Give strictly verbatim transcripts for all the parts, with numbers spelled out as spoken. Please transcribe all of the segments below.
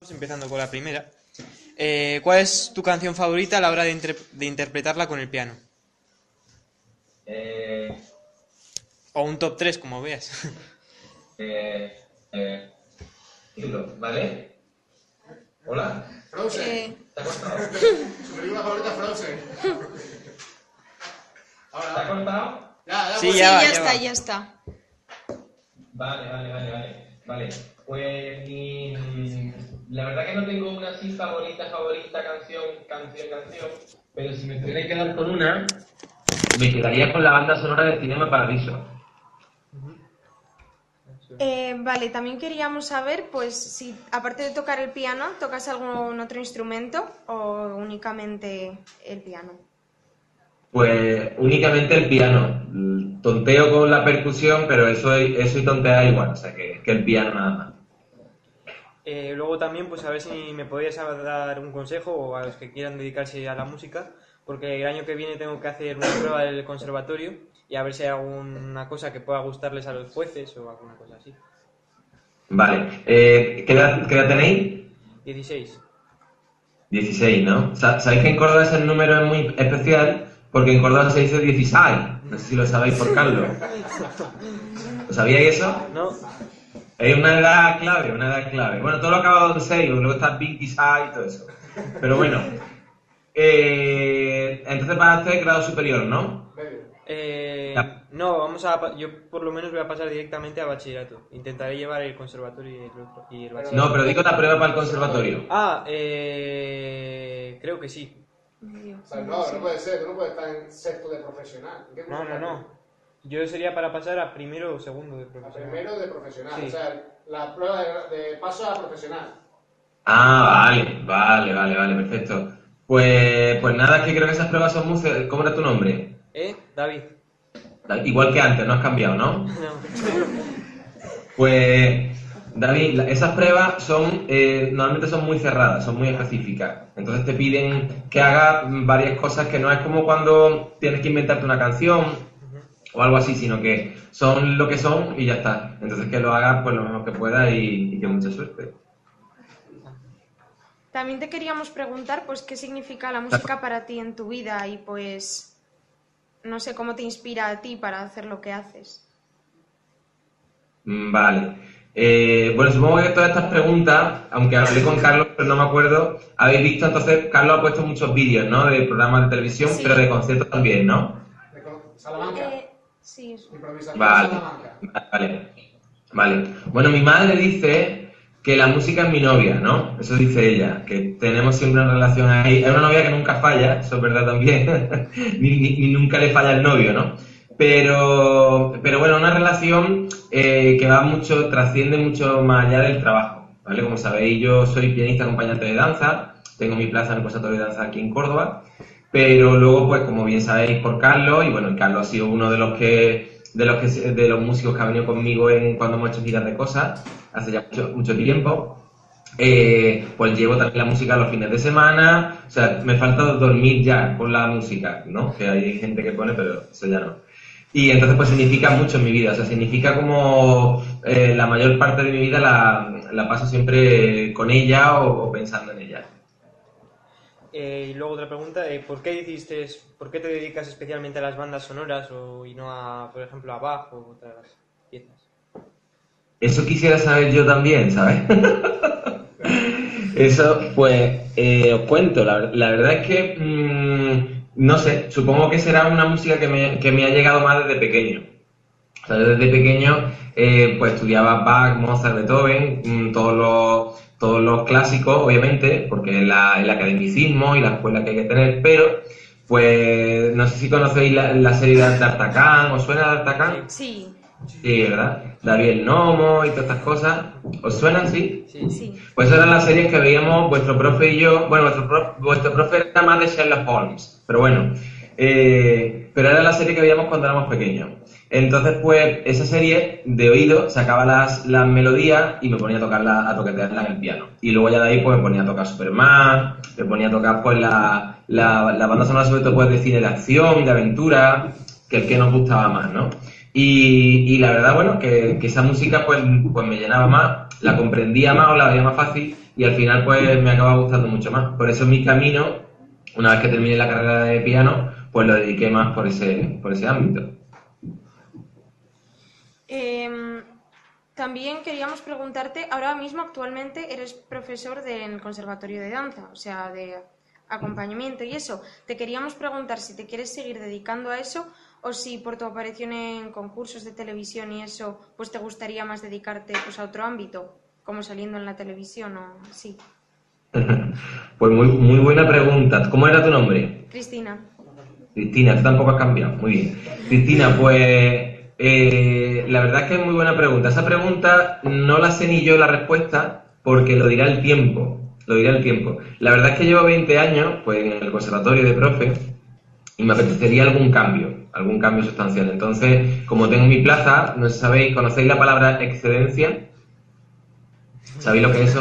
Empezando con la primera. Eh, ¿Cuál es tu canción favorita a la hora de, inter- de interpretarla con el piano? Eh, O un top tres, como veas. eh, eh, título, ¿vale? Hola. Frozen. Eh, ¿Te ha cortado? Su película favorita, Frozen. Ahora, ¿Te ha ahora. cortado? Ya, ya, Sí, pues. sí, ya ya, va, ya está, va. ya está. Vale, vale, vale, vale. Vale. Pues mi, la verdad que no tengo una así favorita, favorita, canción, canción, canción. Pero si me tuviera que quedar con una, me quedaría con la banda sonora de Cinema Paradiso. Eh, vale, también queríamos saber, pues, si aparte de tocar el piano, ¿tocas algún otro instrumento o únicamente el piano? Pues únicamente el piano. Tonteo con la percusión, pero eso, eso y tontear igual, o sea que, que el piano nada más. Eh, luego también, pues a ver si me podrías dar un consejo o a los que quieran dedicarse a la música, porque el año que viene tengo que hacer una prueba del conservatorio y a ver si hay alguna cosa que pueda gustarles a los jueces o alguna cosa así. Vale, eh, ¿qué edad, qué edad tenéis? dieciséis. dieciséis, ¿no? Sa- ¿Sabéis que en Córdoba ese número es muy especial? Porque en Córdoba se dice dieciséis. No sé si lo sabéis por Carlos. ¿Lo sabíais eso? ¿No? Es una edad clave, una edad clave. Bueno, todo lo acabado en seis, luego está veintiséis y todo eso. Pero bueno. Eh, entonces vas a hacer grado superior, ¿no? Medio. Eh, Ya. no, vamos a... pa- Yo por lo menos voy a pasar directamente a bachillerato. Intentaré llevar el conservatorio y el, otro- y el bachillerato. No, pero digo la prueba para el conservatorio. Ah, eh... creo que sí. Medio. O sea, no, no puede ser, tú no puedes estar en sexto de profesional. ¿En qué No, curso no, estás? no. Yo sería para pasar a primero o segundo de A profesional. primero de profesional. Sí. O sea, la prueba de, de paso a profesional. Ah, vale, vale, vale, vale, perfecto. Pues, pues nada, es que creo que esas pruebas son muy... ce- ¿Cómo era tu nombre? ¿Eh? David. Igual que antes, no has cambiado, ¿no? No. Pues, David, la- esas pruebas son, eh, normalmente son muy cerradas, son muy específicas. Entonces te piden que hagas varias cosas que no es como cuando tienes que inventarte una canción o algo así, sino que son lo que son y ya está. Entonces que lo hagas pues lo mejor que puedas y, y que mucha suerte. También te queríamos preguntar, pues, qué significa la música para ti en tu vida y, pues, no sé, cómo te inspira a ti para hacer lo que haces. Mm, Vale. Eh, bueno, supongo que todas estas preguntas, aunque hablé con Carlos, pero no me acuerdo, habéis visto, entonces, Carlos ha puesto muchos vídeos, ¿no? De programas de televisión, Sí. pero de conciertos también, ¿no? De con- Salamanca. Eh, sí, Improvisación Vale, Salamanca. vale, vale. Bueno, mi madre dice que la música es mi novia, ¿no? Eso dice ella, que tenemos siempre una relación ahí. Es una novia que nunca falla, eso es verdad también, ni, ni- ni nunca le falla el novio, ¿no? Pero, pero bueno, una relación eh, que va mucho, trasciende mucho más allá del trabajo, ¿vale? Como sabéis, yo soy pianista acompañante de danza, tengo mi plaza en el Conservatorio de Danza aquí en Córdoba, pero luego, pues como bien sabéis, por Carlos, y bueno, Carlos ha sido uno de los que de los que de los músicos que ha venido conmigo en cuando hemos hecho giras de cosas hace ya mucho, mucho tiempo. Eh, pues llevo también la música los fines de semana, o sea, me falta dormir ya con la música, ¿no? Que hay gente que pone, pero eso ya no. Y entonces pues significa mucho en mi vida, o sea, significa como eh, la mayor parte de mi vida la, la paso siempre con ella o, o pensando en ella. Eh, y luego otra pregunta, eh, ¿por qué decidiste, por qué te dedicas especialmente a las bandas sonoras o, y no a, por ejemplo, a Bach o otras piezas? Eso quisiera saber yo también, ¿sabes? Eso, pues, eh, os cuento, la, la verdad es que, mmm, no sé, supongo que será una música que me, que me ha llegado más desde pequeño. O sea, desde pequeño, eh, pues estudiaba Bach, Mozart, Beethoven, mmm, todos los, todos los clásicos, obviamente, porque es la, el academicismo y la escuela que hay que tener, pero, pues, no sé si conocéis la, la serie de D'Artagnan, ¿os suena D'Artagnan? sí, Sí, ¿verdad? David el Nomo y todas estas cosas. ¿Os suenan, sí? Sí. sí. Pues esas eran las series que veíamos vuestro profe y yo. Bueno, vuestro, prof, vuestro profe era más de Sherlock Holmes, pero bueno. Eh, pero era la serie que veíamos cuando éramos pequeños. Entonces, pues, esa serie de oído sacaba las, las melodías y me ponía a tocarla, a toquetearlas en el piano. Y luego ya de ahí, pues, me ponía a tocar Superman, me ponía a tocar, pues, la, la, la banda sonora, sobre todo, pues, de cine de acción, de aventura, que el que nos gustaba más, ¿no? Y, y la verdad, bueno, que, que esa música pues, pues me llenaba más, la comprendía más o la veía más fácil y al final pues me acaba gustando mucho más. Por eso mi camino, una vez que terminé la carrera de piano, pues lo dediqué más por ese, por ese ámbito. Eh, también queríamos preguntarte, ahora mismo actualmente eres profesor del Conservatorio de Danza, o sea, de acompañamiento y eso. Te queríamos preguntar si te quieres seguir dedicando a eso o si por tu aparición en concursos de televisión y eso, pues te gustaría más dedicarte pues, a otro ámbito, como saliendo en la televisión o así. Pues muy, muy buena pregunta. ¿Cómo era tu nombre? Cristina. Cristina, tú tampoco has cambiado. Muy bien. Cristina, pues eh, la verdad es que es muy buena pregunta. Esa pregunta no la sé ni yo la respuesta porque lo dirá el tiempo. Lo dirá el tiempo. La verdad es que llevo veinte años pues, en el conservatorio de profe y me apetecería algún cambio, algún cambio sustancial. Entonces, como tengo mi plaza, no sé si sabéis, ¿conocéis la palabra excedencia? ¿Sabéis lo que es eso?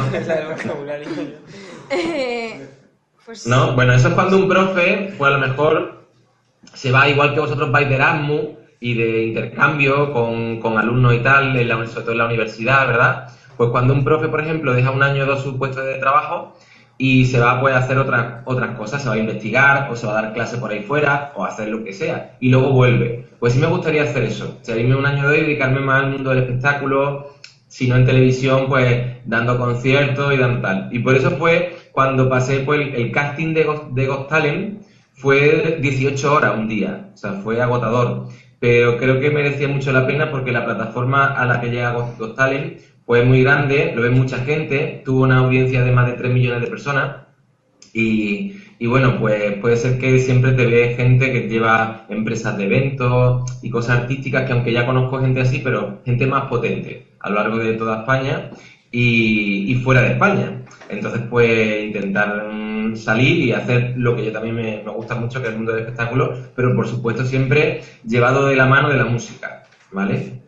Eh, pues... No, bueno, eso es cuando un profe, pues a lo mejor se va igual que vosotros vais de Erasmus y de intercambio con, con alumnos y tal, en la, sobre todo en la universidad, ¿verdad? Pues cuando un profe, por ejemplo, deja un año o dos su puesto de trabajo y se va pues, a hacer otras otras cosas, se va a investigar o se va a dar clase por ahí fuera o a hacer lo que sea y luego vuelve. Pues sí me gustaría hacer eso, salirme un año o dos y dedicarme más al mundo del espectáculo, si no en televisión, pues dando conciertos y dando tal. Y por eso fue cuando pasé pues, el, el casting de, Got, de Got Talent, fue dieciocho horas un día, o sea, fue agotador. Pero creo que merecía mucho la pena porque la plataforma a la que llega Got, Got Talent pues es muy grande, lo ve mucha gente, tuvo una audiencia de más de tres millones de personas y, y bueno, pues puede ser que siempre te ve gente que lleva empresas de eventos y cosas artísticas que aunque ya conozco gente así, pero gente más potente a lo largo de toda España y, y fuera de España. Entonces pues intentar um, salir y hacer lo que yo también me, me gusta mucho, que es el mundo del espectáculo, pero por supuesto siempre llevado de la mano de la música, ¿vale?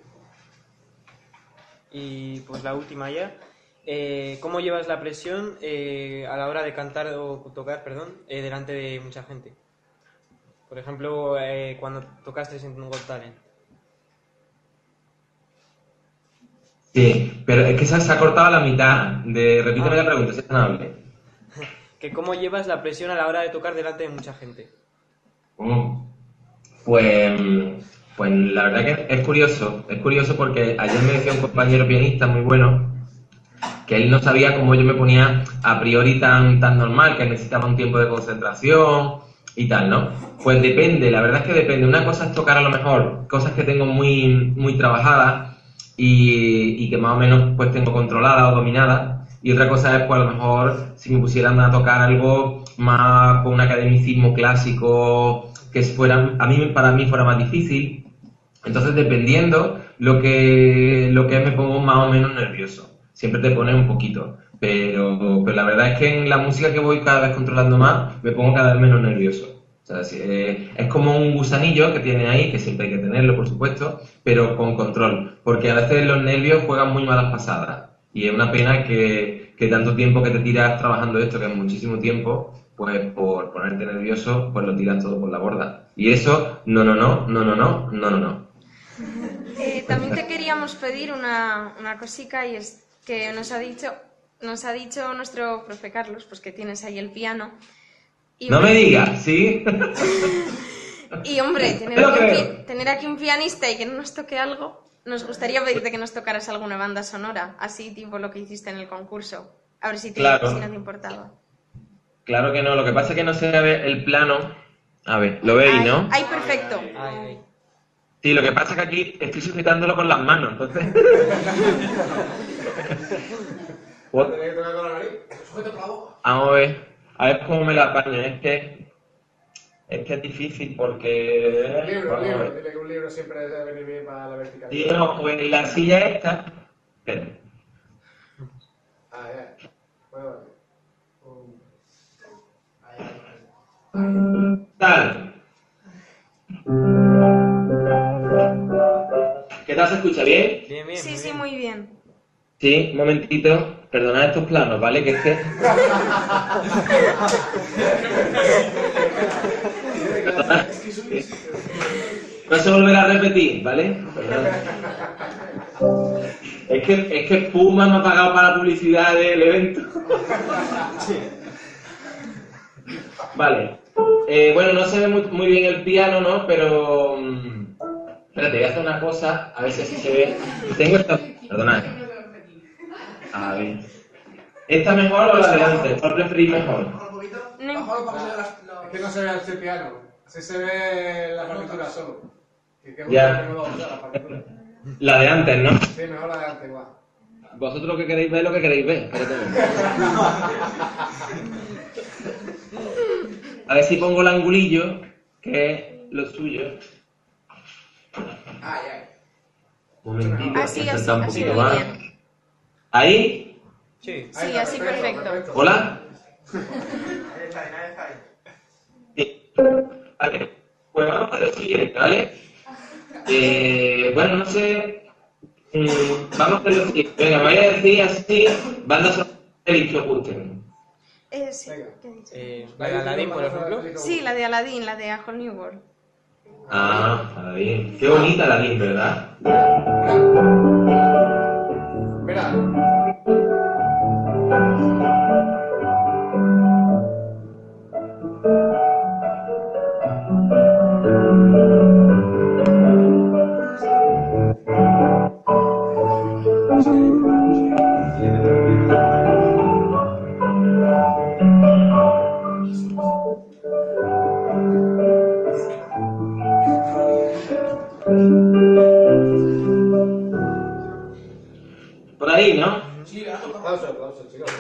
Y pues la última ya, eh, ¿cómo llevas la presión eh, a la hora de cantar o tocar, perdón, eh, delante de mucha gente? Por ejemplo, eh, cuando tocaste en Got Talent. Sí, pero es que se, se ha cortado a la mitad. De, repíteme Ah. la pregunta, si es tan amable. Que ¿cómo llevas la presión a la hora de tocar delante de mucha gente? Mm. Pues, pues la verdad que es curioso, es curioso porque ayer me decía un compañero pianista muy bueno que él no sabía cómo yo me ponía a priori tan, tan normal, que necesitaba un tiempo de concentración y tal, ¿no? Pues depende, la verdad es que depende. Una cosa es tocar a lo mejor cosas que tengo muy, muy trabajadas y, y que más o menos pues tengo controladas o dominadas, y otra cosa es pues a lo mejor si me pusieran a tocar algo más con un academicismo clásico que fuera, a mí para mí fuera más difícil. Entonces dependiendo lo que lo que es, me pongo más o menos nervioso. Siempre te pone un poquito, pero, pero la verdad es que en la música que voy cada vez controlando más me pongo cada vez menos nervioso. O sea, si, eh, es como un gusanillo que tiene ahí, que siempre hay que tenerlo, por supuesto, pero con control, porque a veces los nervios juegan muy malas pasadas y es una pena que, que tanto tiempo que te tiras trabajando esto, que es muchísimo tiempo, pues por ponerte nervioso, pues lo tiras todo por la borda. Y eso, no, no, no, no, no, no, no, no, no. Eh, también te queríamos pedir una, una cosica y es que nos ha dicho nos ha dicho nuestro profe Carlos, pues que tienes ahí el piano. Y, no me digas, ¿sí? Y hombre, tener aquí, un, tener aquí un pianista y que no nos toque algo, nos gustaría pedirte que nos tocaras alguna banda sonora, así tipo lo que hiciste en el concurso. A ver si, te, claro. si no te importaba. Claro que no, lo que pasa es que no se ve el plano. A ver, lo veis, ay, ¿no? Ay, perfecto. Ay, ay. Sí, lo que pasa es que aquí estoy sujetándolo con las manos, entonces... Tienes que tocar con la nariz. Sujeta con la boca. Vamos a ver, a ver cómo me la apaño. Es que es que es difícil porque... Libro, Vamos a libro. ver. Dile que un libro siempre debe venir bien para la verticalidad. Sí, no, pues la silla esta... Espera. Ah, ya. Bueno, vale. Um, ahí, ahí, ahí. Tal. ¿Qué tal se escucha? ¿Bien? Bien, bien. Sí, muy sí, bien. muy bien. Sí, un momentito. Perdonad estos planos, ¿vale? Que es que... No se volverá a repetir, ¿vale? Es que, es que Puma me ha pagado para la publicidad del evento. Vale. Eh, bueno, no se ve muy, muy bien el piano, ¿no? Pero... um, espérate, voy a hacer una cosa, a ver si así se ve. Tengo esta... Perdonad. A ver. ¿Esta mejor o la de antes? ¿Cuál preferís mejor? No, Es que no se ve el piano. Así se ve la partitura solo. Que qué Ya. bueno que me va a gustar la partitura. La de antes, ¿no? Sí, mejor la de antes, igual. Vosotros lo que queréis ver, lo que queréis ver. Espérate un momento. A ver si pongo el angulillo, que es lo suyo. Ay, ay. Un momentito, Así, que así, está un así, poquito muy más. bien. ¿Ahí? Sí. Sí, así perfecto. ¿Hola? Ahí está, ahí está. Sí. Vale. Pues vamos a lo siguiente, ¿vale? Eh, bueno, no sé... mm, vamos a hacer lo siguiente. Venga, me voy a decir así, bandas sonoras que os gusten. Eh, sí, Venga. ¿qué he dicho? Eh, la de Aladdin, por ejemplo. Sí, la de Aladdin, la de A Whole New World. Ah, Aladdin. Qué bonita Aladdin, ¿verdad? Mira. Por ahí, ¿no? Aplauso, aplauso, chicos.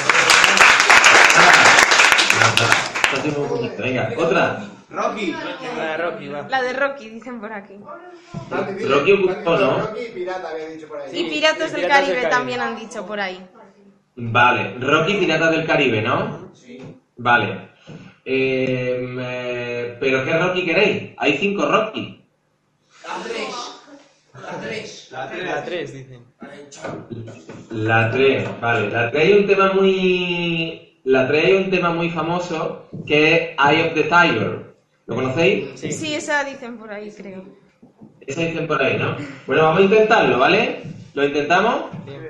Está haciendo un poquito. Venga, otra. Rocky. La de Rocky, va. La de Rocky, dicen por aquí. Rocky un poco, ¿no? Rocky y Pirata había dicho por ahí. Y Piratas y del Piratas del Caribe Caribe. también han dicho por ahí. Vale, Rocky Piratas del Caribe, ¿no? Sí. Vale. Eh, eh, ¿Pero qué Rocky queréis? Hay cinco Rocky. La tres. La tres, dicen. La tres, vale. La tres hay un tema muy... La tres hay un tema muy famoso que es Eye of the Tiger. ¿Lo conocéis? Sí. Sí, esa dicen por ahí, creo. Esa dicen por ahí, ¿no? Bueno, vamos a intentarlo, ¿vale? ¿Lo intentamos? Bien.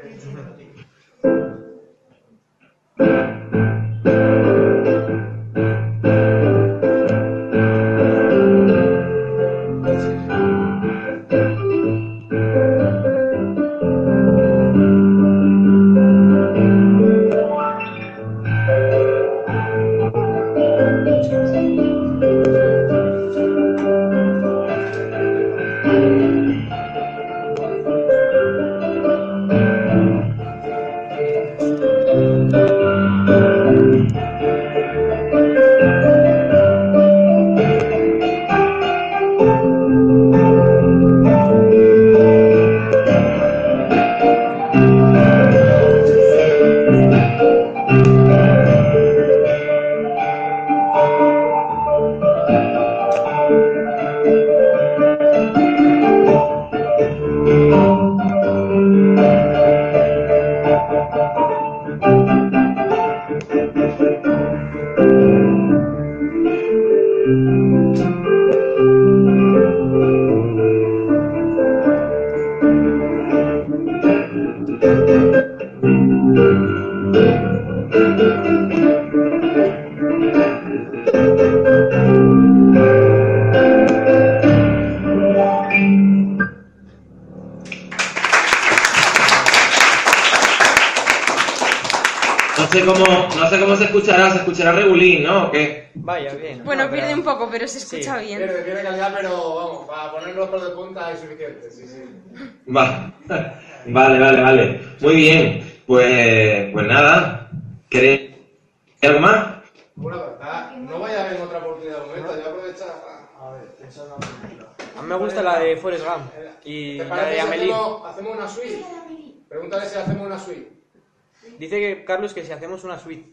No sé cómo, no sé cómo se escuchará, se escuchará regulín, ¿no? ¿O qué? Vaya, bien. Bueno, No, pierde pero- un poco, pero se escucha Sí. bien. Pierde, pierde calidad, pero vamos, para poner los pelos de punta hay suficiente, sí, sí. Va. Vale, vale, vale. Muy bien. Pues, pues nada. ¿Queréis algo más? Bueno, verdad, no vaya a haber otra oportunidad de momento, yo aprovechar. A ver, pensando A mí me gusta la de Forrest Gump y ¿Te la parece de si Amelie. hacemos, hacemos una suite? Pregúntale si hacemos una suite. Dice que Carlos que si hacemos una suite.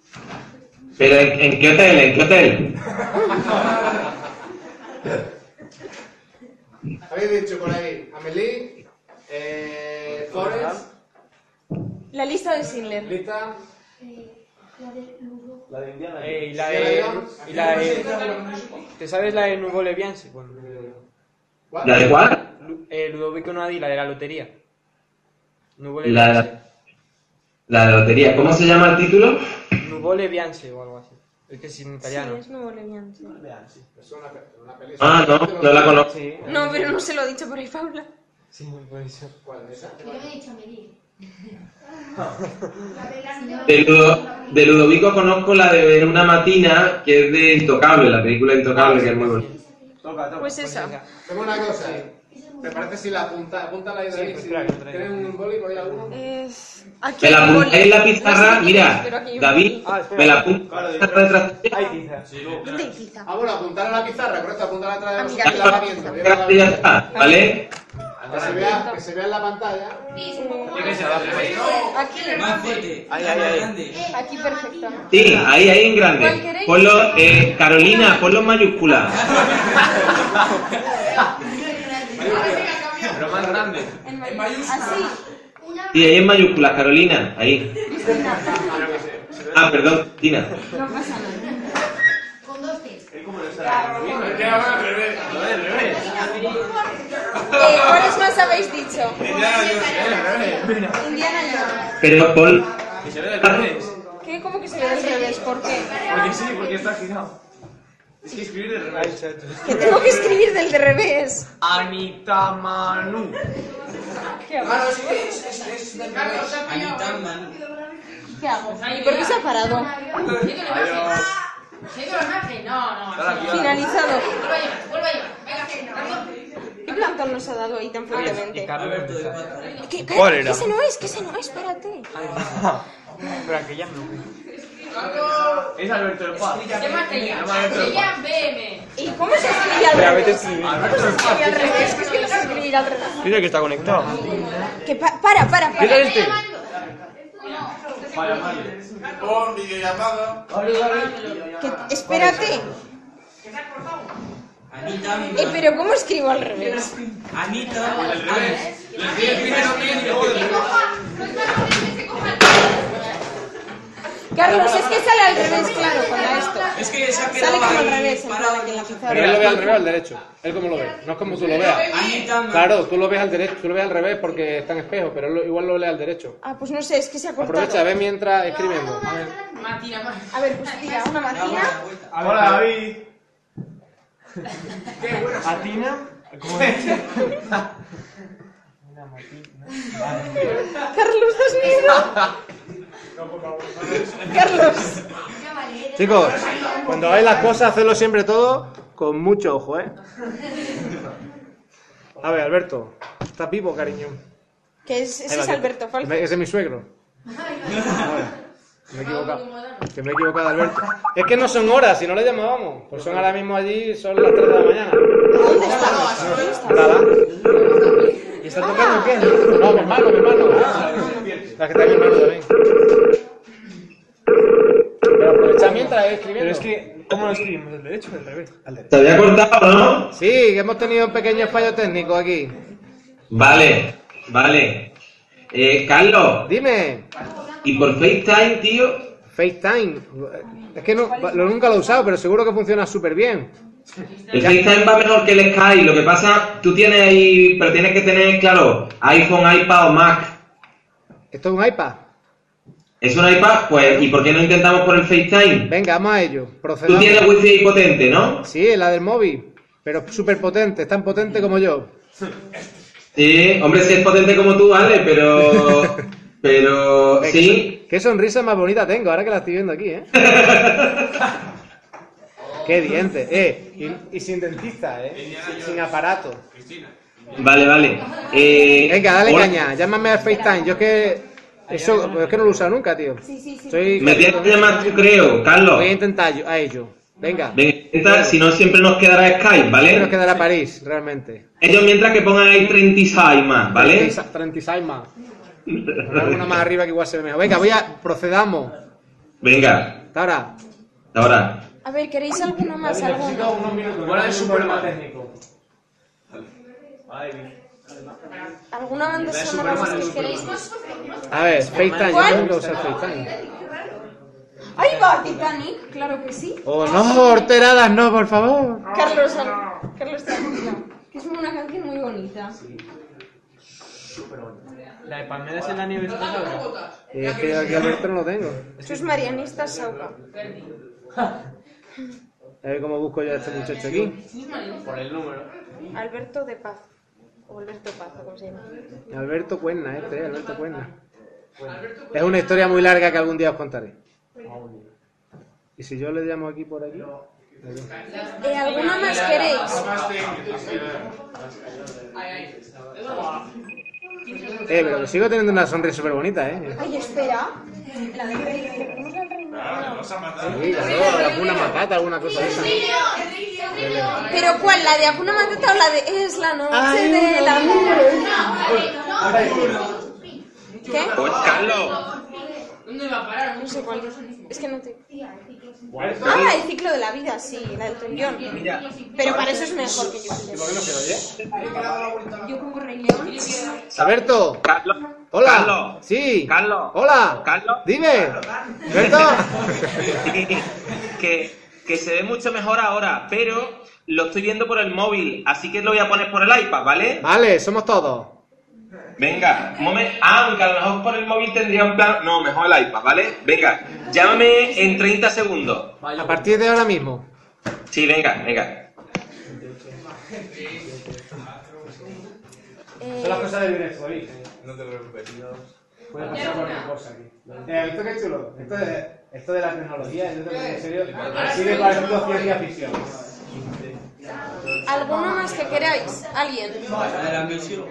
¿Pero en, en qué hotel? ¿En qué hotel? Habéis dicho por ahí, Amelie, eh, Forrest, La lista de Schindler. Lista. La de Indiana. Eh, y la de. Y la de. ¿Te sabes la de Nouveau Le Bien? Sí, bueno. ¿La de cuál? Lu- eh, Ludovico Noadi, la de la lotería. Nuvole La, Bianche. la de la lotería. ¿Cómo se llama el título? Nuvole Bianche o algo así. Es que es en italiano. Sí, es nuevo Leviante. Es una, una película. Ah, no, no la conozco. Sí. No, pero no se lo he dicho por ahí, Paula. Sí, por eso. ¿Cuál es esa? Yo me he dicho Meli. De, Ludo- de Ludovico conozco la de Una Matina, que es de Intocable, la película Intocable, que es muy buena. Toca, toca. Pues esa. Tengo una cosa. ¿Te parece si la apunta? Apúntala ahí, Sí, David. pues Si espera, que lo traigo. ¿Tienes un boli por ahí alguno? Es... Aquí Me la hay un apuntáis boli. en la No sé pizarra, qué mira, es, pero aquí hay un David, boli. Ah, espera. me la apunta detrás. Ay, quizás. De quizá. Ah, bueno, apuntar a la pizarra, correcto, apuntar atrás de Ah, los mira, que la va viendo. Mira, la va Y ya viendo. está, ¿vale? Que se vea, que se vea en la pantalla. Aquí, Más fuerte. Ay, ay, ay. Grande. aquí perfecto. Sí, ahí, ahí en ¿Cuál grande. queréis? Ponlo, eh, Carolina, ponlo en mayúscula. Pero más grande. En mayúscula. Así. Sí, ahí en mayúsculas, Carolina, ahí. Ah, perdón, Tina. No pasa nada. Con dos T's. Eh, ¿Cuáles más habéis dicho? Indiana Jones. Pero Paul, Que se ve del revés. ¿Qué? ¿Cómo que se ve del revés? ¿Por qué? Porque sí, porque está girado. Es que escribir del revés. Que tengo que escribir del de revés. Anita Manu. ¿Qué hago? Anita Man. ¿Qué hago? ¿Y por qué se ha parado? Finalizado. ¿Qué plantón nos ha dado ahí tan fuertemente? Alberto de Pata. ¿Qué, ¿Cuál qué- era? que ese no es, que ese no es, espérate. Espera, que ya no. Es Alberto del Paz. ¿Y cómo se escribe al Espera, vete a revés? escribir. ¿Cómo se escribe al revés? Que es que no sé escribir al revés. Mira que está conectado. Que pa- para, para, ¿Qué tal para. este? Por videollamada. Que, espérate. Anita Man. Eh, pero ¿cómo escribo al revés? Anita Man. Carlos, es que sale al revés, claro, con la esto. Es que se ha Sale quedado como al ahí revés, en plan parado. aquí en la Pero pizarra. él lo ve al revés o al derecho. Él como lo ve. No es como tú lo veas. Anita Man. Claro, tú lo ves al derecho, tú lo ves al revés porque está en espejo, pero él lo- igual lo lee al derecho. Ah, pues no sé, es que se ha cortado. Aprovecha, ve mientras escribiendo. A ver, pues tira una matina. Hola, David. ¿Atina? ¿Cómo es? Una matina. Carlos, ¿das miedo? Carlos. Chicos, cuando hagáis las cosas, hacedlo siempre todo con mucho ojo, ¿eh? A ver, Alberto, ¿estás vivo, cariño? Que es, ese Ahí va, es que- Alberto Falco. Ese es mi suegro. Ahora, me he equivocado. Que me he equivocado, Alberto. Es que no son horas, si no le llamábamos. Pues son ahora mismo allí, son las tres de la mañana. ¿Dónde está? Nada. ¿Y está tocando qué? No, mi hermano, mi hermano. La que está mi hermano también. Pero aprovecha mientras es escribiendo. Pero es que, ¿cómo lo escribimos? ¿Del derecho o del revés? Al derecho. ¿te había cortado, no? Sí, que hemos tenido un pequeño fallo técnico aquí. Vale, vale. Eh, Carlos, Dime, y por FaceTime, tío, FaceTime. Es que no, lo, nunca lo he usado, pero seguro que funciona súper bien. el FaceTime va mejor que el Skype. Lo que pasa, tú tienes ahí, pero tienes que tener, claro, iPhone, iPad o Mac. ¿Esto es un iPad? ¿Es un iPad? Pues, ¿y por qué no intentamos por el FaceTime? Venga, vamos a ello. Tú Procedamos. tienes wifi potente, ¿no? Sí, la del móvil. Pero súper potente, tan potente como yo. Sí, hombre, si es potente como tú, vale, pero... Pero... Venga, Sí. Qué sonrisa más bonita tengo, ahora que la estoy viendo aquí, ¿eh? Qué dientes, eh. Y, y sin dentista, ¿eh? Sin, sin aparato. Vale, vale. Eh, Venga, dale hola. caña, llámame al FaceTime. Yo es que... Eso, es que no lo he usado nunca, tío. Sí, sí, sí. Soy... Me tienes que llamar tú, creo, Carlos. Voy a intentar yo- a ello. Venga. Venga, intenta, si no siempre nos quedará Skype, Nos ¿vale? quedará París, realmente. Ellos mientras que pongan ahí treinta y seis más, ¿vale? treinta y seis más. Poner una más arriba que igual se ve mejor. Venga, voy a... Procedamos. Venga, Hasta ahora. ahora. A ver, ¿queréis alguna más? ¿Alguna? unos minutos. Bueno, es súper más técnico. ¿Alguna banda sonora más que queréis? A ver, FaceTime. ¿Cuál? Yo tengo que usar FaceTime. ¡Ahí va, Titanic! Claro que sí. Oh, no, horteradas, no, por favor. Carlos, al- Carlos, tranquilo. Que Es una canción muy bonita. La de Palmeras en la nieve es cosa. Y es que aquí Alberto no lo tengo. Esto es Marianista Sauca. A ver cómo busco yo a este muchacho aquí. Por el número. Alberto de Paz. O Alberto Paz, o como se llama. Alberto Cuerna, este, Alberto Cuerna. Es una historia muy larga que algún día os contaré. Y si yo le llamo aquí por aquí. Eh, ¿Alguna más queréis? Eh, pero que sigo teniendo una sonrisa súper bonita, eh. Ay, espera. La de Rey. ¿Cómo es el Rey? Sí, claro, alguna matata, alguna cosa de esa. ¿Pero cuál? ¿La de Hakuna Matata o la de Es la noche Ay, de la ¿Qué? Pues Carlos. ¿Dónde va a parar? No sé cuál. Es que no te... Ah, el ciclo de la vida, sí, la del Elton John. Pero para eso es mejor que yo. Yo pongo Rey León. Alberto. Carlos. Hola. Carlos. Sí. Carlos. Hola. Carlos. Dime. Alberto. que, que se ve mucho mejor ahora, pero lo estoy viendo por el móvil, así que lo voy a poner por el iPad, ¿vale? Vale, somos todos. Venga, un momento. Ah, aunque a lo mejor por el móvil tendría un plan. No, mejor el iPad, ¿vale? Venga, llámame en treinta segundos. A partir de ahora mismo. Sí, venga, venga. Son las cosas del directo, ¿oís? No te preocupes. Puede pasar cualquier cosa aquí. Eh, ¿Visto qué chulo? Esto de, esto de la tecnología, yo te lo digo en serio, sigue pareciendo ciencia ficción. ¿Alguno más que queráis? ¿Alguien? La de la misión.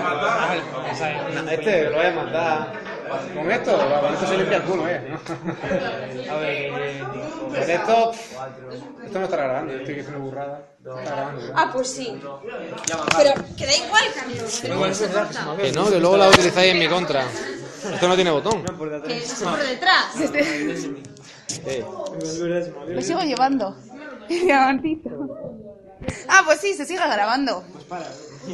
Este lo voy a matar. Con esto, con esto se limpia el culo, eh. A ver, Pues esto. Esto no estará grabando, estoy diciendo burrada. Está grabando. Ah, pues sí. Pero que da igual, Carlos. Que no se corta. Que no, que luego la utilizáis en mi contra. Esto no tiene botón. Que es por detrás. Eh. Lo sigo llevando. Diamantito. Ah, pues sí, se sigue grabando.